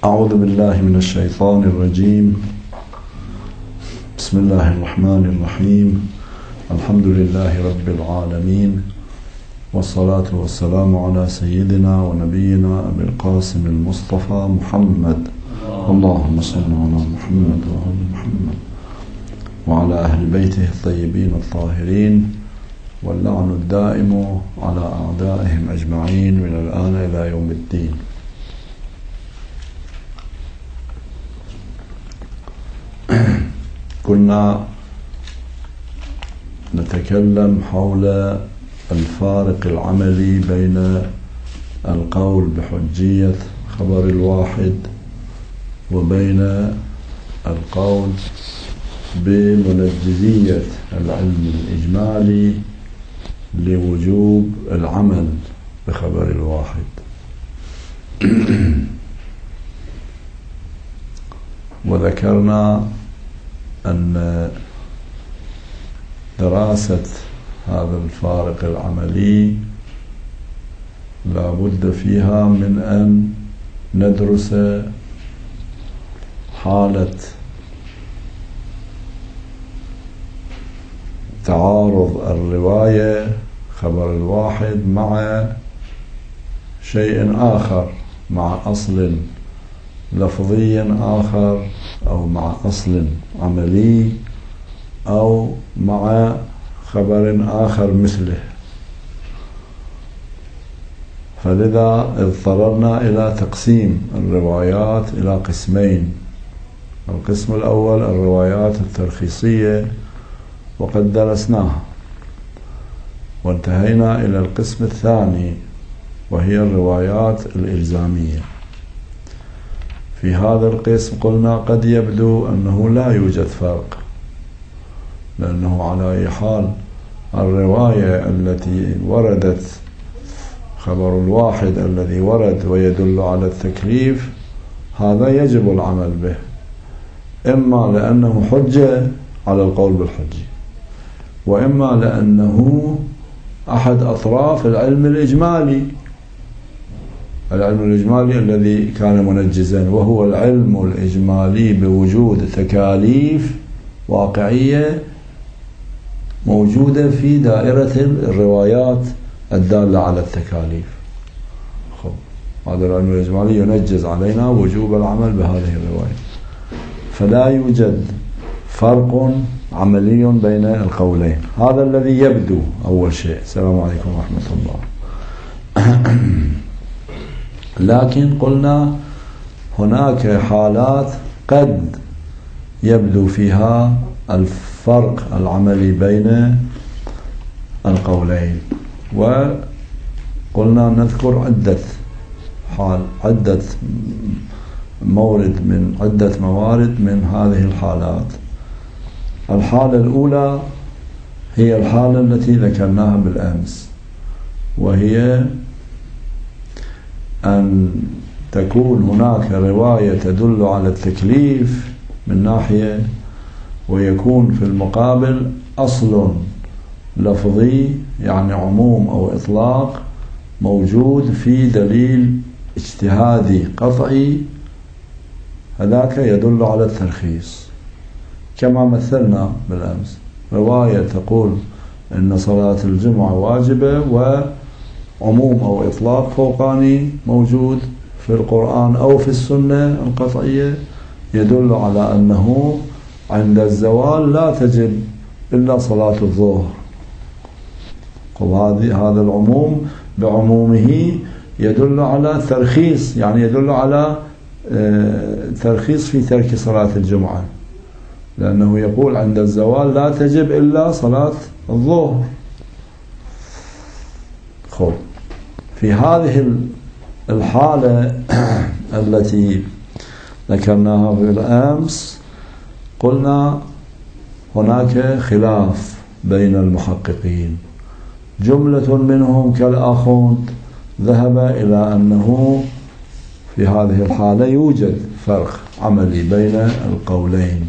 أعوذ بالله من الشيطان الرجيم. بسم الله الرحمن الرحيم. الحمد لله رب العالمين، والصلاة والسلام على سيدنا ونبينا أبي القاسم المصطفى محمد. اللهم صل على محمد وآل محمد وعلى أهل بيته الطيبين الطاهرين، واللعن الدائم على أعدائهم أجمعين من الآن إلى يوم الدين. كنا نتكلم حول الفارق العملي بين القول بحجية خبر الواحد وبين القول بمنجزية العلم الإجمالي لوجوب العمل بخبر الواحد. وذكرنا أن دراسة هذا الفارق العملي لا بد فيها من أن ندرس حالة تعارض الرواية خبر الواحد مع شيء آخر، مع أصل لفظي آخر، أو مع أصل عملي، أو مع خبر آخر مثله. فلذا اضطررنا إلى تقسيم الروايات إلى قسمين. القسم الأول الروايات الترخيصية، وقد درسناها، وانتهينا إلى القسم الثاني وهي الروايات الإلزامية. في هذا القسم قلنا قد يبدو أنه لا يوجد فرق، لأنه على أي حال الرواية التي وردت خبر الواحد الذي ورد ويدل على التكليف هذا يجب العمل به، إما لأنه حجة على القول بالحجة، وإما لأنه أحد أطراف العلم الإجمالي، العلم الإجمالي الذي كان منجزا، وهو العلم الإجمالي بوجود تكاليف واقعية موجودة في دائرة الروايات الدالة على التكاليف. هذا العلم الإجمالي ينجز علينا وجوب العمل بهذه الرواية. فلا يوجد فرق عملي بين القولين. هذا الذي يبدو أول شيء. السلام عليكم ورحمة الله. لكن قلنا هناك حالات قد يبدو فيها الفرق العملي بين القولين، وقلنا نذكر عدة موارد من هذه الحالات. الحالة الأولى هي الحالة التي ذكرناها بالأمس، وهي أن تكون هناك رواية تدل على التكليف من ناحية، ويكون في المقابل أصل لفظي يعني عموم أو إطلاق موجود في دليل اجتهادي قطعي، هذاك يدل على الترخيص. كما مثلنا بالأمس رواية تقول إن صلاة الجمعة واجبة، وعموم أو إطلاق فوقاني موجود في القرآن أو في السنة القطعية يدل على أنه عند الزوال لا تجب إلا صلاة الظهر. هذا العموم بعمومه يدل على ترخيص، يعني يدل على ترخيص في ترك صلاة الجمعة، لأنه يقول عند الزوال لا تجب إلا صلاة الظهر. في هذه الحالة التي ذكرناها بالأمس قلنا هناك خلاف بين المحققين. جملة منهم كالآخوند ذهب إلى أنه في هذه الحالة يوجد فرق عملي بين القولين،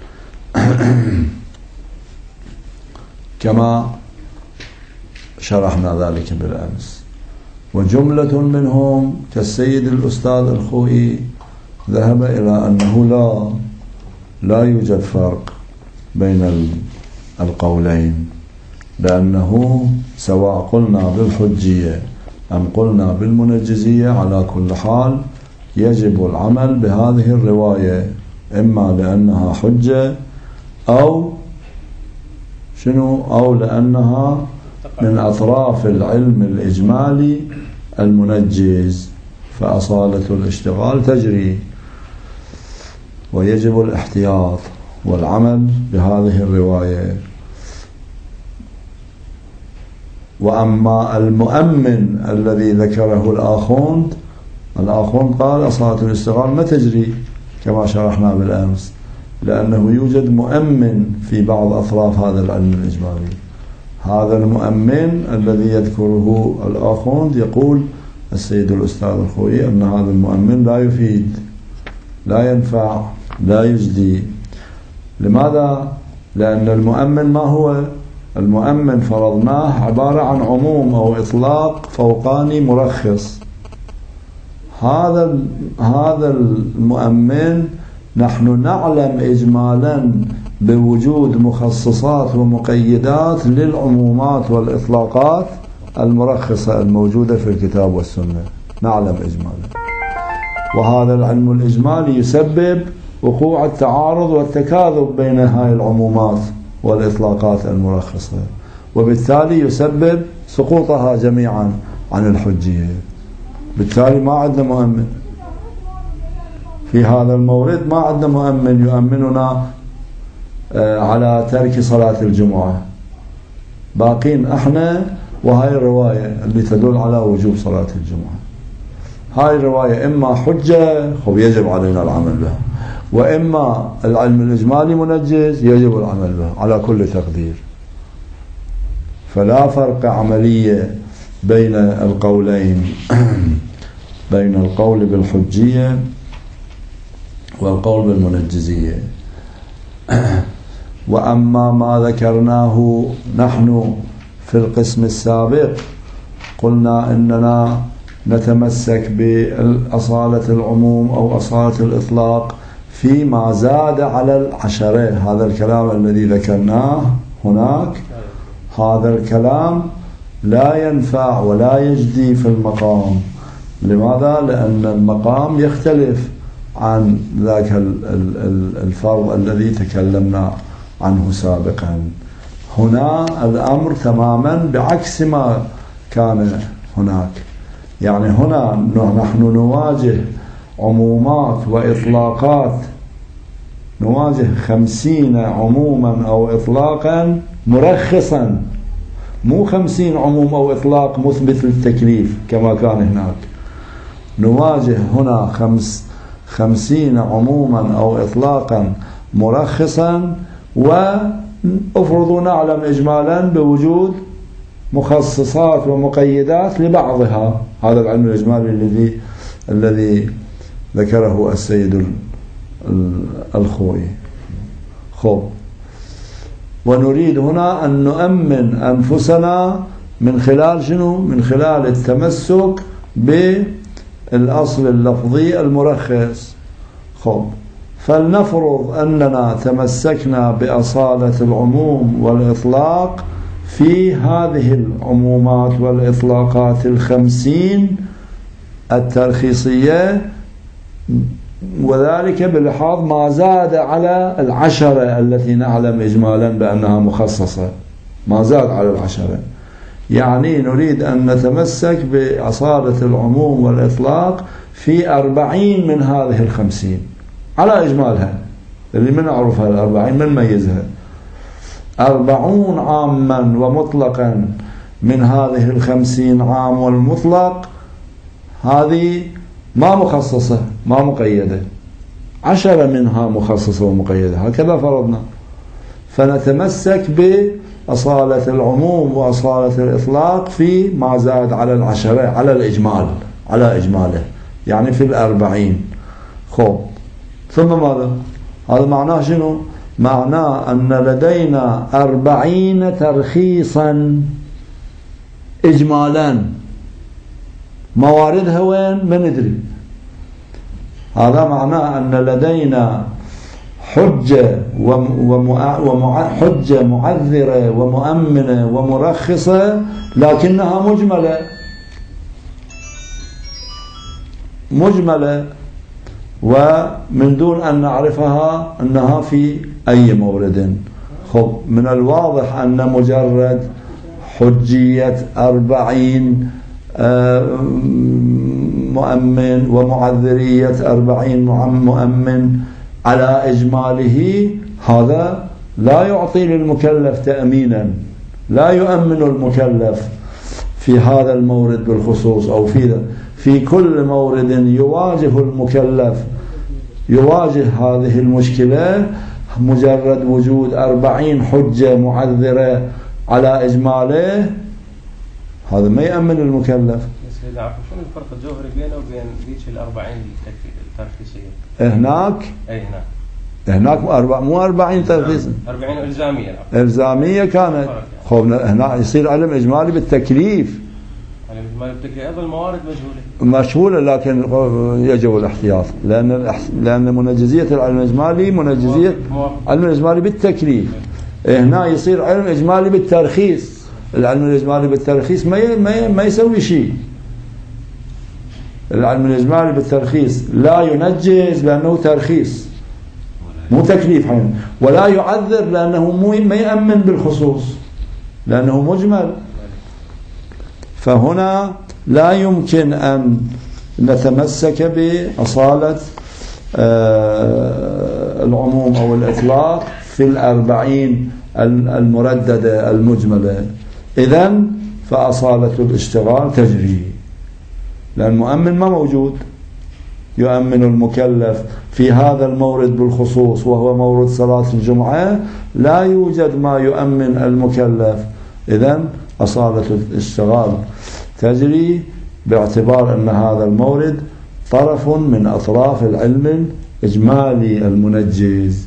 كما شرحنا ذلك بالأمس. وجملة منهم كالسيد الأستاذ الخوئي ذهب إلى أنه لا يوجد فرق بين القولين، لأنه سواء قلنا بالحجية أم قلنا بالمنجزية على كل حال يجب العمل بهذه الرواية، إما لأنها حجة أو لأنها من أطراف العلم الإجمالي المنجز، فأصالة الاشتغال تجري، ويجب الاحتياط والعمل بهذه الرواية. وأما المؤمن الذي ذكره الآخوند قال أصالة الاشتغال ما تجري كما شرحنا بالأمس، لأنه يوجد مؤمن في بعض أطراف هذا العلم الإجمالي. هذا المؤمن الذي يذكره الآخوند يقول السيد الأستاذ الخوئي أن هذا المؤمن لا يفيد، لا ينفع، لا يجدي. لماذا؟ لأن المؤمن ما هو؟ المؤمن فرضناه عبارة عن عموم أو إطلاق فوقاني مرخص. هذا المؤمن نحن نعلم إجمالا بوجود مخصصات ومقيدات للعمومات والإطلاقات المرخصة الموجودة في الكتاب والسنة، نعلم إجمالا. وهذا العلم الإجمالي يسبب وقوع التعارض والتكاذب بين هاي العمومات والإطلاقات المرخصة، وبالتالي يسبب سقوطها جميعا عن الحجية. بالتالي ما عندنا مؤمن في هذا المورد، ما عندنا مؤمن يؤمننا على ترك صلاة الجمعة، باقين احنا وهاي الرواية اللي تدل على وجوب صلاة الجمعة. هاي الرواية إما حجة يجب علينا العمل بها، وإما العلم الإجمالي منجز يجب العمل به على كل تقدير. فلا فرق عملية بين القولين بين القول بالحجية والقول بالمنجزية. وأما ما ذكرناه نحن في القسم السابق، قلنا إننا نتمسك بأصالة العموم أو أصالة الإطلاق فيما زاد على العشرة. هذا الكلام الذي ذكرناه هناك، هذا الكلام لا ينفع ولا يجدي في المقام. لماذا؟ لأن المقام يختلف عن ذاك الفرض الذي تكلمنا عنه سابقا. هنا الأمر تماما بعكس ما كان هناك. يعني هنا نحن نواجه عمومات وإطلاقات، نواجه 50 عموما أو إطلاقا مرخصا، مو 50 عموم أو إطلاق مثبت للتكليف كما كان هناك. نواجه هنا 50 عموما أو إطلاقا مرخصا، وأفرض نعلم إجمالا بوجود مخصصات ومقيدات لبعضها. هذا العلم الإجمالي الذي ذكره السيد الخوئي. ونريد هنا أن نؤمن أنفسنا من خلال شنو؟ من خلال التمسك بالأصل اللفظي المرخص. فلنفرض أننا تمسكنا بأصالة العموم والإطلاق في هذه العمومات والإطلاقات 50 الترخيصية، وذلك بلحاظ ما زاد على 10 التي نعلم إجمالا بأنها مخصصة، ما زاد على 10. يعني نريد أن نتمسك بأصالة العموم والإطلاق في 40 من هذه 50 على إجمالها، اللي من نعرفها 40 من ميزها 40 عاما ومطلقا من هذه 50 عام والمطلق، هذه ما مخصصة ما مقيدة، 10 منها مخصصة ومقيدة، هكذا فرضنا. فنتمسك بأصالة العموم وأصالة الإطلاق في ما زاد على 10 على الإجمال، على إجماله، يعني في 40. ثم ماذا؟ هذا معناه شنو؟ معناه أن لدينا 40 ترخيصا إجمالا، مواردها وين؟ ما ندري. هذا معناه أن لدينا حجة حجة معذرة ومؤمنة ومرخصة، لكنها مجملة ومن دون أن نعرفها أنها في أي مورد. خب، من الواضح أن مجرد حجية 40 مؤمن ومعذرية 40 مؤمن على إجماله هذا لا يعطي للمكلف تأمينا، لا يؤمن المكلف في هذا المورد بالخصوص، أو في كل مورد يواجه المكلف يواجه هذه المشكلة. مجرد وجود 40 حجة معذرة على إجماله هذا ما يأمن المكلف. شنو الفرق الجوهري بينه وبين ذيك ال40 الترخيصية؟ هناك مو 40 ترخيص، 40 إلزامية كانت. خب هنا يصير علم إجمالي بالتكليف. علم إجمالي بالتكليف أيضا الموارد مجهولة، لكن يجب الاحتياط، لأن منجزية العلم الإجمالي منجزية علم الإجمالي بالتكليف. هنا يصير علم إجمالي بالترخيص. العلم الإجمالي بالترخيص ما يسوي شيء. العلم الإجمالي بالترخيص لا ينجز لأنه ترخيص مو تكليف حين، ولا يعذر لأنه ما يأمن بالخصوص لأنه مجمل. فهنا لا يمكن أن نتمسك بأصالة العموم أو الإطلاق في 40 المرددة المجملة. إذن فأصالة الاشتغال تجري، لأن المؤمن ما موجود يؤمن المكلف في هذا المورد بالخصوص، وهو مورد صلاة الجمعة لا يوجد ما يؤمن المكلف. إذن أصالة الاشتغال تجري باعتبار أن هذا المورد طرف من أطراف العلم الإجمالي المنجز.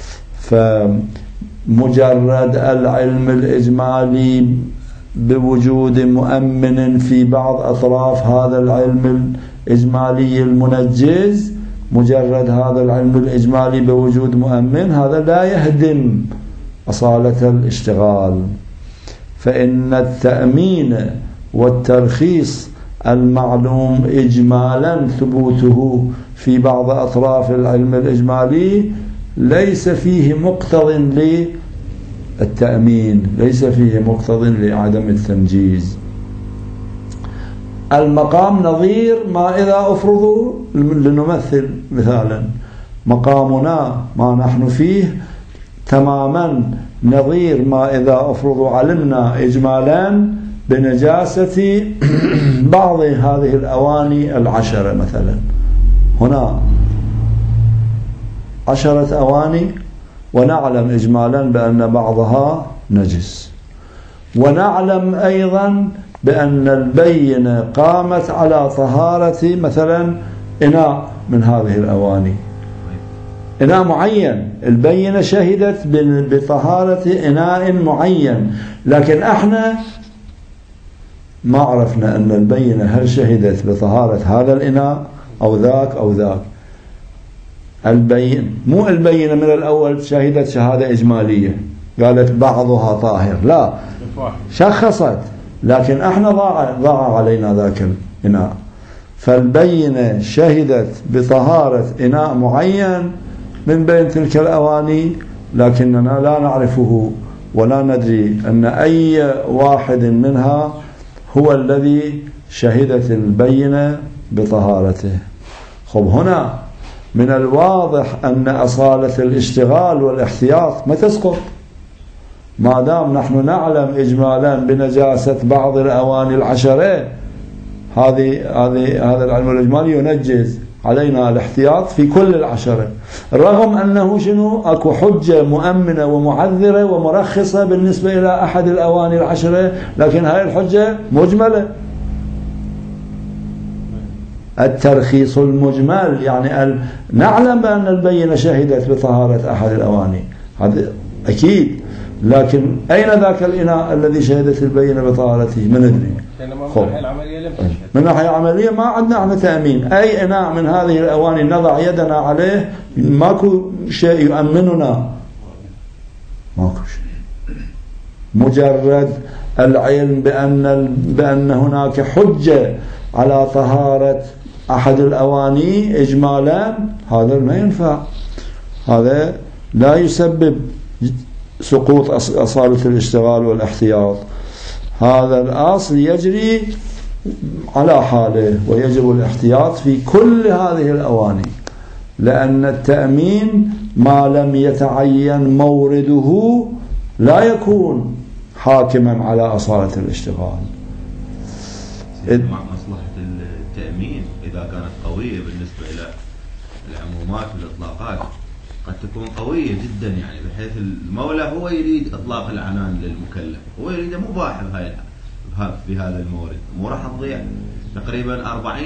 فمجرد العلم الإجمالي بوجود مؤمن في بعض أطراف هذا العلم الإجمالي المنجز، مجرد هذا العلم الإجمالي بوجود مؤمن، هذا لا يهدم أصالة الاشتغال. فإن التأمين والترخيص المعلوم إجمالا ثبوته في بعض أطراف العلم الإجمالي ليس فيه مقتض للتأمين، ليس فيه مقتض لعدم التنجيز. المقام نظير ما إذا أفرضوا، لنمثل مثالا، مقامنا ما نحن فيه تماما نظير ما إذا أفرضوا علمنا إجمالا بنجاسة بعض هذه الأواني 10 مثلا. هنا 10 أواني ونعلم إجمالا بأن بعضها نجس، ونعلم أيضا بأن البينة قامت على طهارة مثلا إناء من هذه الأواني، إناء معين، البينة شهدت بطهارة إناء معين، لكن احنا ما عرفنا أن البينة هل شهدت بطهارة هذا الإناء أو ذاك أو ذاك. مو البينة من الأول شهدت شهادة إجمالية قالت بعضها طاهر، لا، شخصت، لكن احنا ضاع علينا ذاك الإناء. فالبينة شهدت بطهارة إناء معين من بين تلك الأواني، لكننا لا نعرفه ولا ندري أن أي واحد منها هو الذي شهدت البينة بطهارته. خب، هنا من الواضح أن أصالة الاشتغال والاحتياط ما تسقط ما دام نحن نعلم إجمالا بنجاسة بعض الأواني 10. هذا العلم الإجمالي ينجز، علينا الاحتياط في كل 10، رغم أنه أكو حجة مؤمنة ومعذرة ومرخصة بالنسبة إلى أحد الأواني 10، لكن هاي الحجة مجملة. الترخيص المجمل يعني نعلم بأن البينة شهدت بطهارة أحد الأواني، هذا أكيد، لكن أين ذاك الإناء الذي شهدت البينة بطهارته؟ ما ندري. من الناحية العملية لم تشهد. من الناحية العملية ما عندنا احنا تأمين. أي إناء من هذه الأواني نضع يدنا عليه ماكو شيء يؤمننا، ماكو شيء، مجرد العلم بأن هناك حجة على طهارة أحد الأواني إجمالا، هذا ما ينفع، هذا لا يسبب سقوط أصالة الاشتغال والاحتياط. هذا الأصل يجري على حاله، ويجب الاحتياط في كل هذه الأواني، لأن التأمين ما لم يتعين مورده لا يكون حاكما على أصالة الاشتغال. مع مصلحة التأمين إذا كانت قوية بالنسبة إلى العمومات والإطلاقات قد تكون قوية جدا، يعني بحيث المولى هو يريد إطلاق العنان للمكلف، هو يريد مباح بهذا المورد، مو راح تضيع تقريبا 40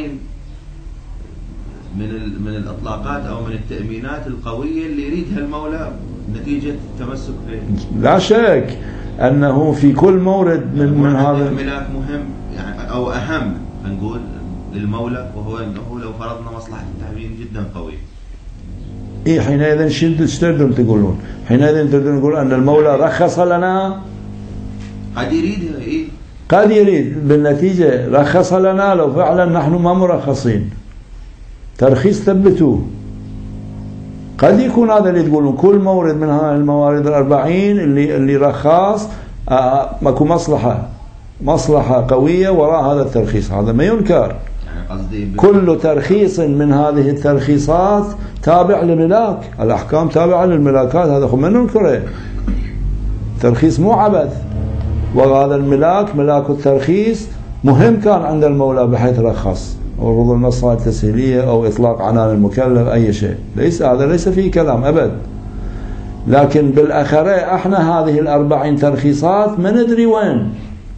من الإطلاقات أو من التأمينات القوية اللي يريدها المولى نتيجة التمسك به. لا شك أنه في كل مورد من هذا الملاك مهم يعني أو أهم نقول للمولى، وهو أنه لو فرضنا مصلحة التأمين جدا قوية. إيه حينئذ شو تردون تقولون؟ حينئذ تردون تقول أن المولى رخص لنا، قد يريدها. إيه قد يريد، بالنتيجة رخص لنا لو فعلا نحن ما مرخصين، ترخيص ثبتوه. قد يكون هذا اللي تقولون كل مورد من هذه الموارد 40 اللي رخاص ماكو مصلحة قوية وراء هذا الترخيص، هذا ما ينكر. كل ترخيص من هذه الترخيصات تابع لملاك، الأحكام تابعة للملاكات، هذا خو ما ننكره، ترخيص مو عبث. وهذا الملاك ملاك الترخيص مهم كان عند المولى بحيث رخص، أو رضو المصلحة التسهيلية أو إطلاق عنان المكلف أي شيء، هذا ليس فيه كلام أبد. لكن بالأخرى احنا هذه 40 ترخيصات ما ندري وين،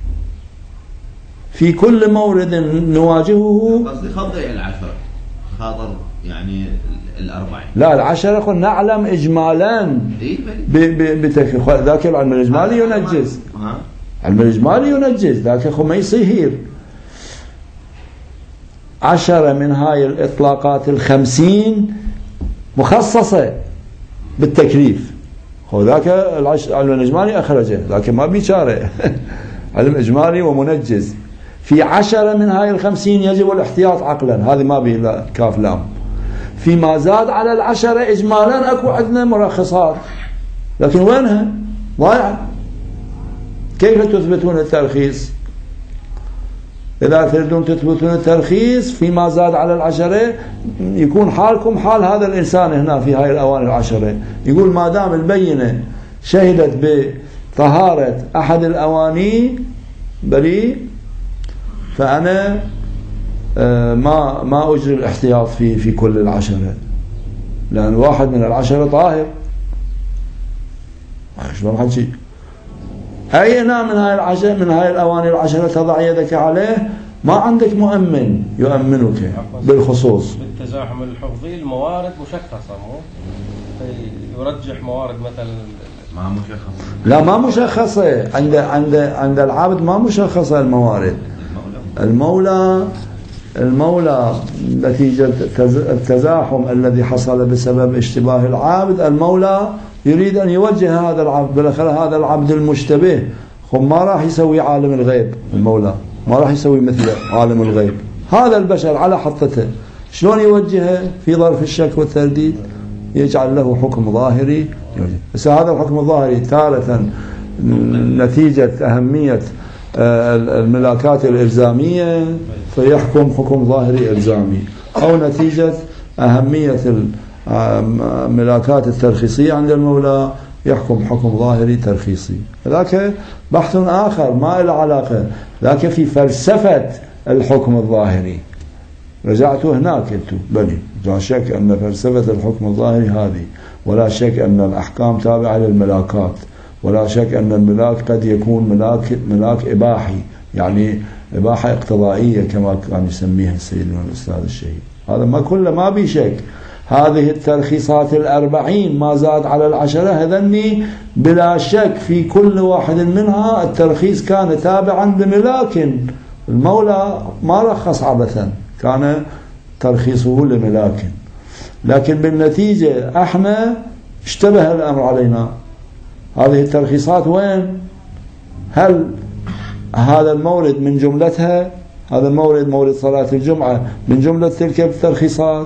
في كل مورد نواجهه. قصدي خضع العشر خاطر يعني 40. لا 10 قلنا نعلم إجمالا بتكفير ذاك العلم الإجمالي ينجز، علم الإجمالي ينجز، ذاك خو ما يصير. 10 من هاي الإطلاقات 50 مخصصة بالتكليف، هو ذاك علم الإجمالي أخرجه، لكن ما بيشاره علم إجمالي ومنجز. في 10 من هاي 50 يجب الاحتياط عقلا، هذه ما به كاف لام. فيما زاد على 10 إجمالا أكو عندنا مرخصات، لكن وينها؟ ضايعة. كيف تثبتون الترخيص؟ إذا تريدون تثبتون الترخيص فيما زاد على 10 يكون حالكم حال هذا الإنسان هنا في هاي الأواني 10، يقول ما دام البينة شهدت بطهارة أحد الأواني بريء، فأنا ما أجري الاحتياط في كل 10، لأن واحد من 10 طاهر. شلون حكي؟ أي إناء من هاي الأواني 10 تضع يدك عليه ما عندك مؤمن يؤمنك بالخصوص. بالتزاحم الحفظي الموارد مشخصة، مو يرجح موارد مثلا ما مشخصة. لا ما مشخصة، عند العبد ما مشخصة الموارد. المولى نتيجة التزاحم الذي حصل بسبب اشتباه العبد، المولى يريد أن يوجه هذا العبد، بالأخير هذا العبد المشتبه ما راح يسوي عالم الغيب، المولى ما راح يسوي مثل عالم الغيب، هذا البشر على حطته، شلون يوجهه في ظرف الشك والترديد؟ يجعل له حكم ظاهري. بس هذا الحكم الظاهري تارة نتيجة أهمية الملاكات الإلزامية فيحكم حكم ظاهري إلزامي، أو نتيجة أهمية الملاكات الترخيصية عند المولى يحكم حكم ظاهري ترخيصي. ذاك بحث آخر ما له علاقة، ذاك في فلسفة الحكم الظاهري. رجعتوا هناك بلي لا شك أن فلسفة الحكم الظاهري هذه، ولا شك أن الأحكام تابعة للملاكات، ولا شك أن الملاك قد يكون ملاك إباحي، يعني إباحة اقتضائية كما كان يسميها سيدنا الأستاذ الشهيد. هذا ما كله ما بي شك، هذه الترخيصات 40 ما زاد على 10 هذني بلا شك في كل واحد منها الترخيص كان تابعا لملاك. المولى ما رخص عبثا، كان ترخيصه لملاك. لكن بالنتيجة احنا اشتبه الأمر علينا، هذه الترخيصات وين؟ هل هذا المورد من جملتها؟ هذا المورد مورد صلاة الجمعة من جملة تلك الترخيصات؟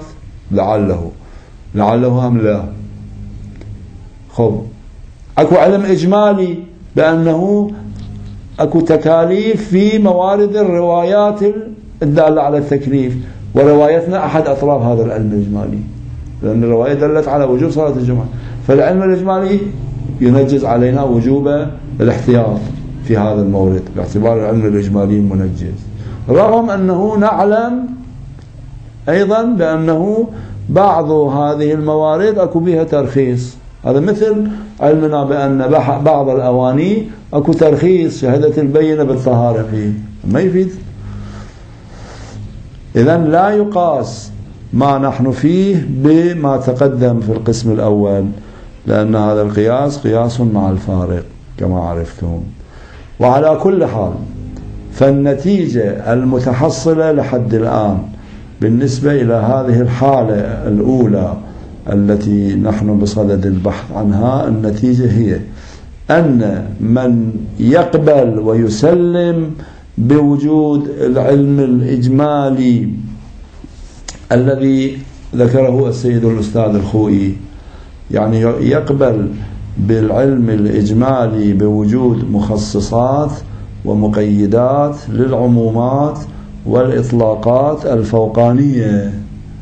لعله هم لا. خب اكو علم اجمالي بانه اكو تكاليف في موارد الروايات الدالة على التكليف، وروايتنا احد اطراف هذا العلم الاجمالي، لان الرواية دلت على وجوب صلاة الجمعة، فالعلم الاجمالي ينجز علينا وجوب الاحتياط في هذا المورد باعتبار العلم الاجمالي منجز، رغم انه نعلم ايضا بانه بعض هذه الموارد اكو بها ترخيص. هذا مثل علمنا بان بعض الاواني اكو ترخيص شهادة البينة بالطهارة فيه، ما يفيد. اذن لا يقاس ما نحن فيه بما تقدم في القسم الاول، لان هذا القياس قياس مع الفارق كما عرفتم. وعلى كل حال فالنتيجة المتحصلة لحد الآن بالنسبة إلى هذه الحالة الأولى التي نحن بصدد البحث عنها، النتيجة هي أن من يقبل ويسلم بوجود العلم الإجمالي الذي ذكره السيد الأستاذ الخوئي، يعني يقبل بالعلم الإجمالي بوجود مخصصات ومقيدات للعمومات والإطلاقات الفوقانية.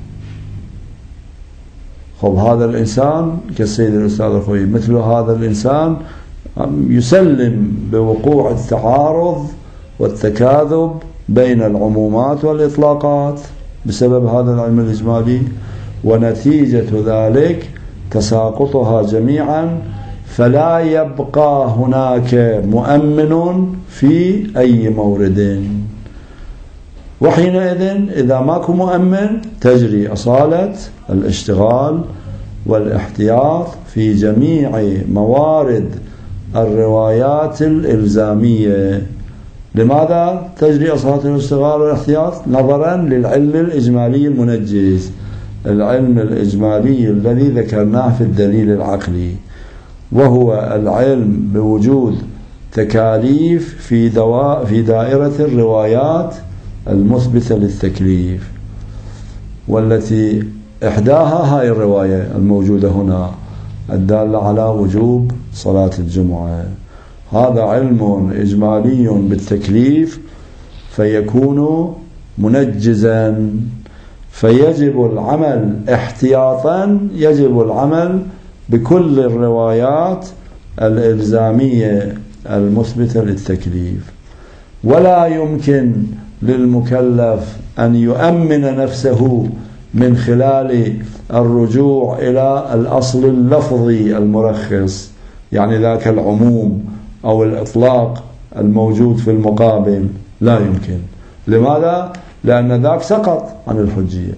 خب هذا الإنسان كالسيد الأستاذ الخوئي، مثل هذا الإنسان يسلم بوقوع التعارض والتكاذب بين العمومات والإطلاقات بسبب هذا العلم الإجمالي، ونتيجة ذلك تساقطها جميعا، فلا يبقى هناك مؤمن في أي مورد. وحينئذ إذا ماكو مؤمن تجري أصالة الاشتغال والاحتياط في جميع موارد الروايات الإلزامية. لماذا تجري أصالة الاشتغال والاحتياط؟ نظرا للعلم الإجمالي المنجز، العلم الإجمالي الذي ذكرناه في الدليل العقلي، وهو العلم بوجود تكاليف في دائرة الروايات المثبتة للتكليف، والتي إحداها هاي الرواية الموجودة هنا الدالة على وجوب صلاة الجمعة. هذا علم إجمالي بالتكليف فيكون منجزا، فيجب العمل احتياطا، يجب العمل بكل الروايات الإلزامية المثبتة للتكليف. ولا يمكن للمكلف أن يؤمن نفسه من خلال الرجوع إلى الأصل اللفظي المرخص، يعني ذاك العموم أو الإطلاق الموجود في المقابل، لا يمكن. لماذا؟ لأن ذاك سقط عن الحجية،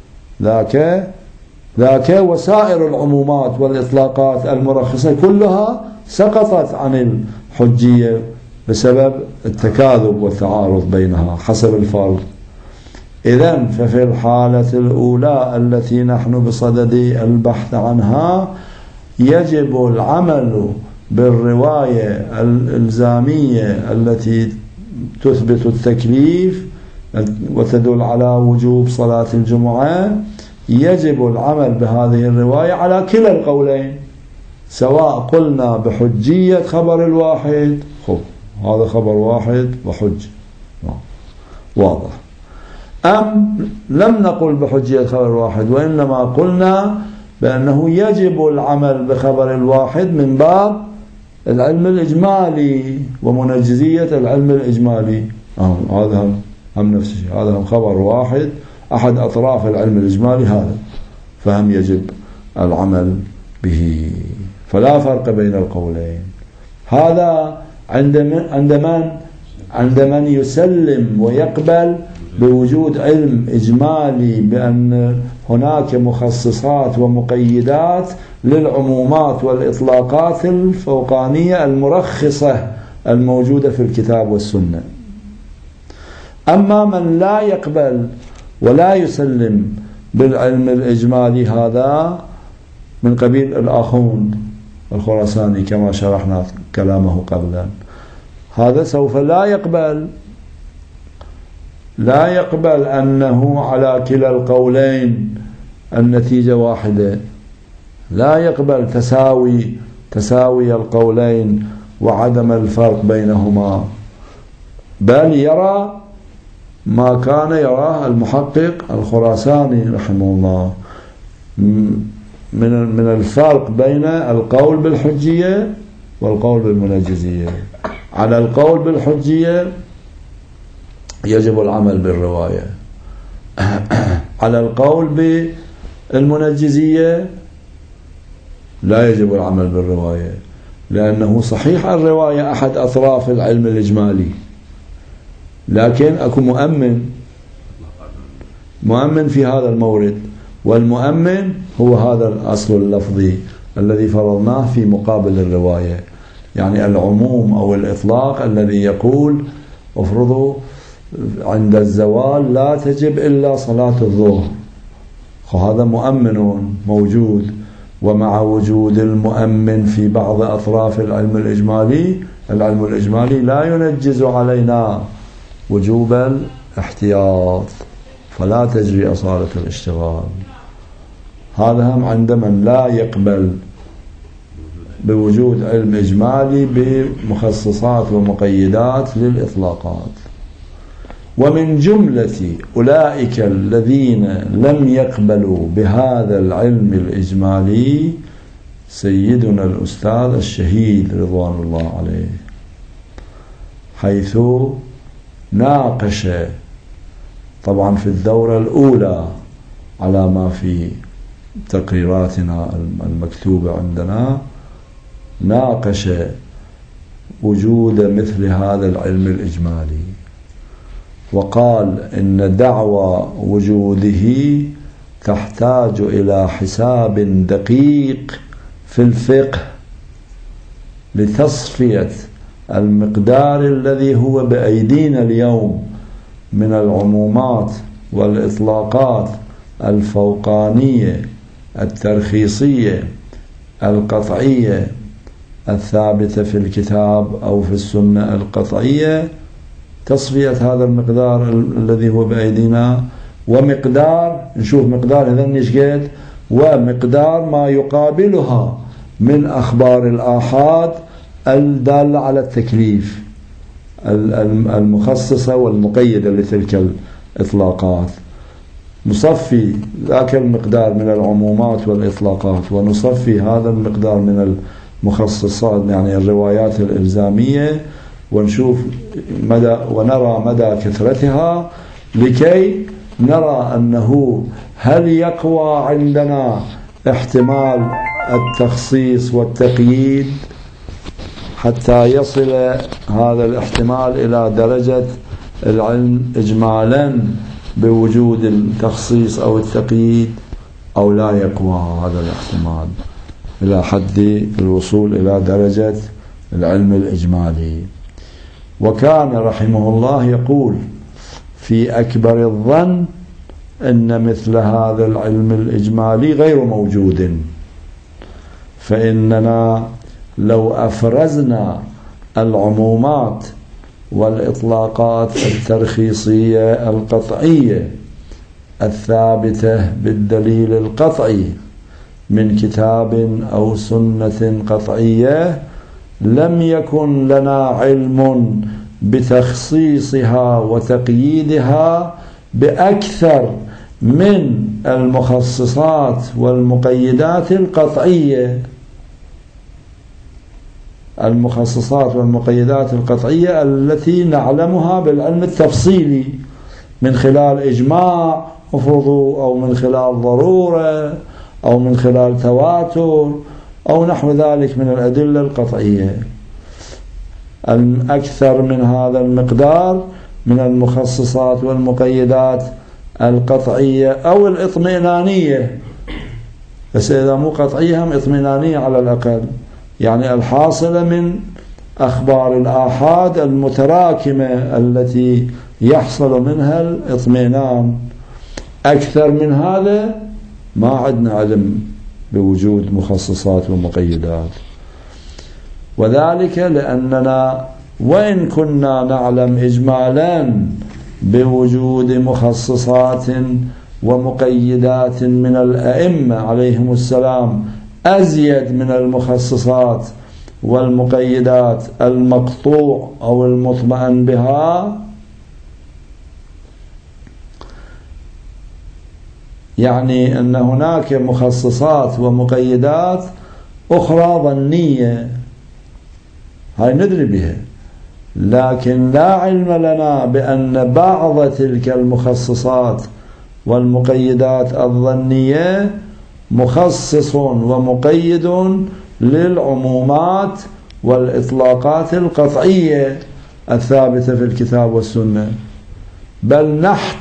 ذاك وسائر العمومات والإطلاقات المرخصة كلها سقطت عن الحجية بسبب التكاذب والتعارض بينها حسب الفرض. إذن ففي الحالة الأولى التي نحن بصدد البحث عنها يجب العمل بالرواية الإلزامية التي تثبت التكليف وتدل على وجوب صلاة الجمعة، يجب العمل بهذه الرواية على كلا القولين، سواء قلنا بحجية خبر الواحد، خب هذا خبر واحد وحج واضح، أم لم نقل بحجية خبر الواحد، وإنما قلنا بأنه يجب العمل بخبر الواحد من باب العلم الإجمالي ومنجزية العلم الإجمالي. هذا هم نفس الشيء، هذا هم خبر واحد أحد أطراف العلم الإجمالي، هذا فهم يجب العمل به، فلا فرق بين القولين. هذا عند من يسلم ويقبل بوجود علم إجمالي بأن هناك مخصصات ومقيدات للعمومات والإطلاقات الفوقانية المرخصة الموجودة في الكتاب والسنة. أما من لا يقبل ولا يسلم بالعلم الإجمالي هذا من قبيل الآخوند الخراساني كما شرحنا كلامه قبلا، هذا سوف لا يقبل أنه على كلا القولين النتيجة واحدة، لا يقبل تساوي القولين وعدم الفرق بينهما، بل يرى ما كان يراه المحقق الخراساني رحمه الله من الفرق بين القول بالحجية والقول بالمنجزية. على القول بالحجية يجب العمل بالرواية، على القول بالمنجزية لا يجب العمل بالرواية، لأنه صحيح الرواية أحد أطراف العلم الإجمالي، لكن أكو مؤمن في هذا المورد، والمؤمن هو هذا الأصل اللفظي الذي فرضناه في مقابل الرواية، يعني العموم أو الإطلاق الذي يقول افرضوا عند الزوال لا تجب إلا صلاة الظهر، هذا مؤمن موجود، ومع وجود المؤمن في بعض أطراف العلم الإجمالي، العلم الإجمالي لا ينجز علينا وجوب الاحتياط، فلا تجري أصالة الاشتغال. هذا هم عند من لا يقبل بوجود علم إجمالي بمخصصات ومقيدات للإطلاقات. ومن جملة أولئك الذين لم يقبلوا بهذا العلم الإجمالي سيدنا الأستاذ الشهيد رضوان الله عليه، حيث ناقش طبعا في الدورة الأولى على ما في تقريراتنا المكتوبة عندنا، ناقش وجود مثل هذا العلم الإجمالي، وقال إن دعوى وجوده تحتاج إلى حساب دقيق في الفقه لتصفية المقدار الذي هو بأيدينا اليوم من العمومات والإطلاقات الفوقانية الترخيصية القطعية الثابتة في الكتاب أو في السنة القطعية، تصفية هذا المقدار الذي هو بأيدينا، ومقدار نشوف مقدار هذا نشقد، ومقدار ما يقابلها من أخبار الآحاد الدالة على التكليف المخصصة والمقيدة لتلك الإطلاقات، نصفي ذاك المقدار من العمومات والإطلاقات، ونصفي هذا المقدار من المخصصات يعني الروايات الإلزامية، ونشوف مدى ونرى مدى كثرتها، لكي نرى أنه هل يقوى عندنا احتمال التخصيص والتقييد حتى يصل هذا الاحتمال إلى درجة العلم إجمالا بوجود التخصيص أو التقييد، أو لا يقوى هذا الاحتمال إلى حد الوصول إلى درجة العلم الإجمالي. وكان رحمه الله يقول في أكبر الظن إن مثل هذا العلم الإجمالي غير موجود، فإننا لو أفرزنا العمومات والإطلاقات الترخيصية القطعية الثابتة بالدليل القطعي من كتاب أو سنة قطعية، لم يكن لنا علم بتخصيصها وتقييدها بأكثر من المخصصات والمقيدات القطعية، المخصصات والمقيدات القطعية التي نعلمها بالعلم التفصيلي من خلال إجماع مفروض، أو من خلال ضرورة، أو من خلال تواتر، أو نحو ذلك من الأدلة القطعية. أكثر من هذا المقدار من المخصصات والمقيدات القطعية أو الإطمئنانية، بس إذا مو قطعية هم إطمئنانية على الأقل، يعني الحاصلة من أخبار الآحاد المتراكمة التي يحصل منها الإطمئنان. أكثر من هذا ما عندنا علم بوجود مخصصات ومقيدات، وذلك لأننا وإن كنا نعلم إجمالا بوجود مخصصات ومقيدات من الأئمة عليهم السلام أزيد من المخصصات والمقيدات المقطوع أو المطمئن بها، يعني أن هناك مخصصات ومقيدات أخرى ظنية هاي ندري بها، لكن لا علم لنا بأن بعض تلك المخصصات والمقيدات الظنية مخصص ومقيد للعمومات والإطلاقات القطعية الثابتة في الكتاب والسنة، بل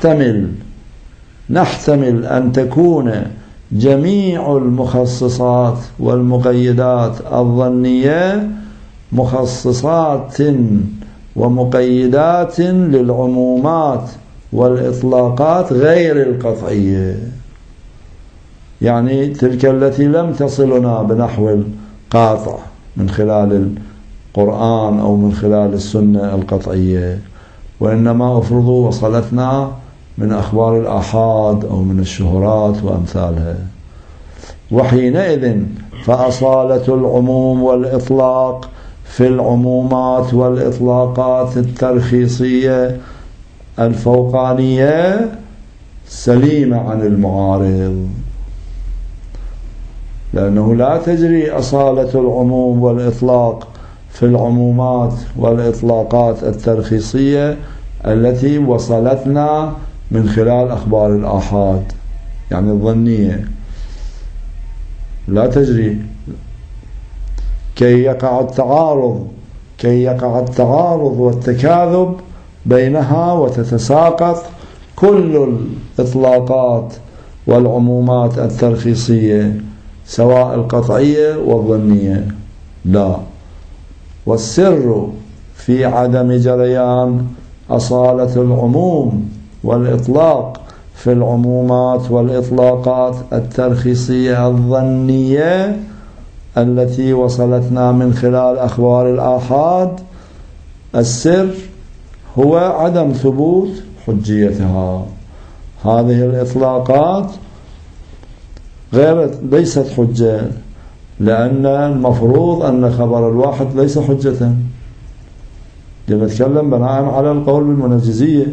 نحتمل أن تكون جميع المخصصات والمقيدات الظنية مخصصات ومقيدات للعمومات والإطلاقات غير القطعية، يعني تلك التي لم تصلنا بنحو القاطع من خلال القرآن أو من خلال السنة القطعية، وإنما أفرضوا وصلتنا من أخبار الآحاد أو من الشهرات وأمثالها. وحينئذ فأصالة العموم والإطلاق في العمومات والإطلاقات الترخيصية الفوقانية سليمة عن المعارض، لأنه لا تجري أصالة العموم والإطلاق في العمومات والإطلاقات الترخيصية التي وصلتنا من خلال أخبار الآحاد، يعني الظنية لا تجري، كي يقع التعارض والتكاذب بينها وتتساقط كل الإطلاقات والعمومات الترخيصية سواء القطعية والظنية، لا. والسر في عدم جريان أصالة العموم والإطلاق في العمومات والإطلاقات الترخيصية الظنية التي وصلتنا من خلال أخبار الآحاد، السر هو عدم ثبوت حجيتها. هذه الإطلاقات ليست حجة، لأن المفروض أن خبر الواحد ليس حجة، نتكلم بناء على القول بالمنجزية،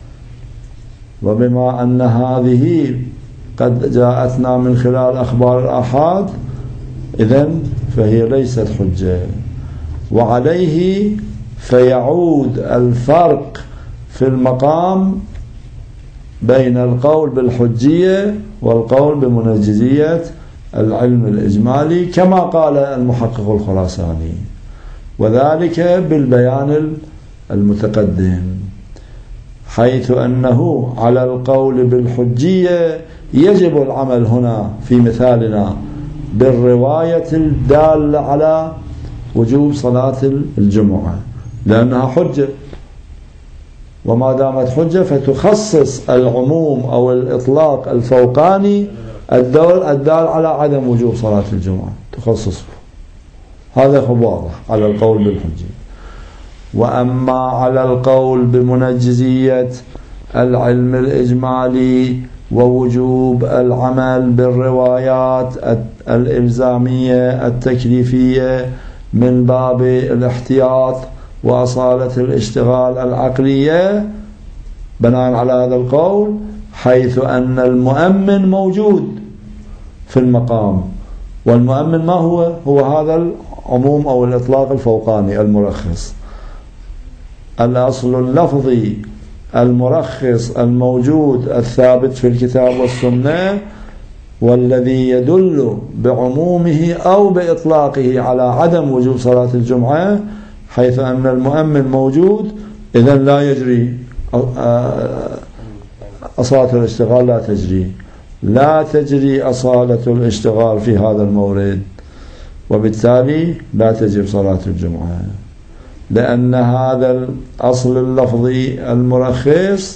وبما أن هذه قد جاءتنا من خلال أخبار الآحاد إذن فهي ليست حجة. وعليه فيعود الفرق في المقام بين القول بالحجية والقول بمنجزية العلم الإجمالي كما قال المحقق الخراساني، وذلك بالبيان المتقدم، حيث أنه على القول بالحجية يجب العمل هنا في مثالنا بالرواية الدالة على وجوب صلاة الجمعة لأنها حجة، وما دامت حجة فتخصص العموم أو الإطلاق الفوقاني الدال على عدم وجوب صلاة الجمعة تخصصه. هذا هو واضح على القول بالحجية. وأما على القول بمنجزية العلم الإجمالي ووجوب العمل بالروايات الإلزامية التكليفية من باب الاحتياط وأصالة الاشتغال العقلية بناء على هذا القول، حيث أن المؤمن موجود في المقام، والمؤمن ما هو هذا العموم أو الإطلاق الفوقاني المرخص، الأصل اللفظي المرخص الموجود الثابت في الكتاب والسنة، والذي يدل بعمومه أو بإطلاقه على عدم وجوب صلاة الجمعة، حيث أن المؤمن موجود إذن لا يجري أصالة الاشتغال لا تجري أصالة الاشتغال في هذا المورد، وبالتالي لا تجب صلاة الجمعة، لأن هذا الأصل اللفظي المرخص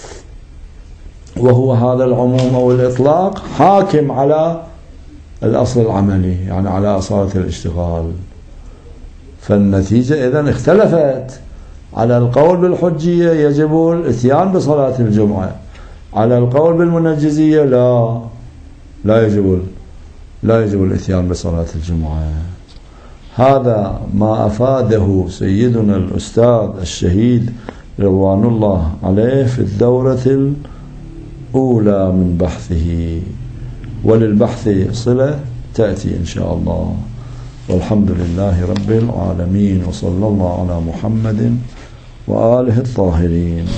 وهو هذا العموم أو الإطلاق حاكم على الأصل العملي، يعني على أصالة الاشتغال. فالنتيجة إذن اختلفت. على القول بالحجية يجب الاتيان بصلاة الجمعة، على القول بالمنجزية لا يجب الاتيان بصلاة الجمعة. هذا ما أفاده سيدنا الأستاذ الشهيد رضوان الله عليه في الدورة الأولى من بحثه، وللبحث صلة تأتي إن شاء الله. والحمد لله رب العالمين، وصلى الله على محمد وآله الطاهرين.